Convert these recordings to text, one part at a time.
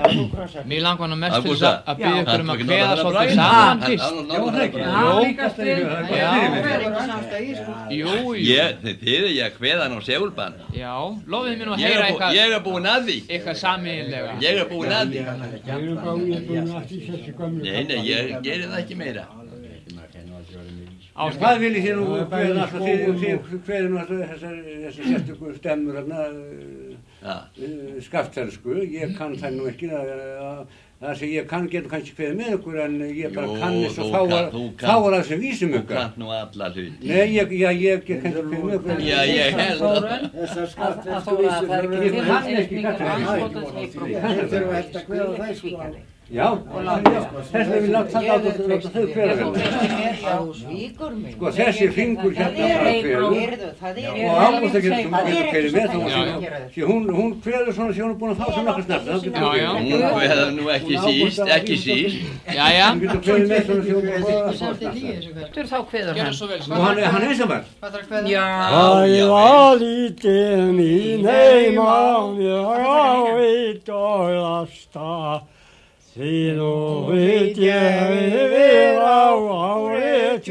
Mér langar hann mest til að biðja ykkur að kveða svolítið saman fyrst. Jú. Þið ég að kveða hann á segulbann. Já, lofið mér nú að heyra eitthvað. Ég búinn að því. Eitthvað sameiginlega. Ég búinn að því. Nei, ég geri það ekki meira. Hvað viljið þið nú kveða alltaf, þið kveðið nú þessar sérstöku stemmur hérna, skaftarsku, ég kann það nú ekki, það sem ég kann getur kannski kveðið með ykkur en ég bara kannist og fáar að sem vísum ykkur. Þú kannt nú alla hluti. Nei, ég kann kveðið með ykkur. Já, ég held það. Þessar skaftarsku vísum, ég kann ekki kveða. Já, þess vegna við láta þau kveða sko þessi fingur hérna og ágúst að geta kveðið með því hún kveður svona því hún búin að fá svo nokkar snart hún kveður nú ekki síst Jæja hún getur kveðið með svona því hún búin að fá Þá kveður hann og hann einsamar Já Ég var lítið mín heima mér á eitt og lasta Því nú veit ég við á árið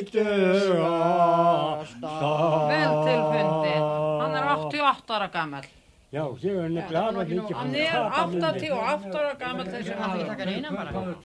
tvítugasta. Vel tilfundið. Hann 88 ára gamall. Já, ég nefnilega alveg mikið. Hann 88 ára gamall þessi maður.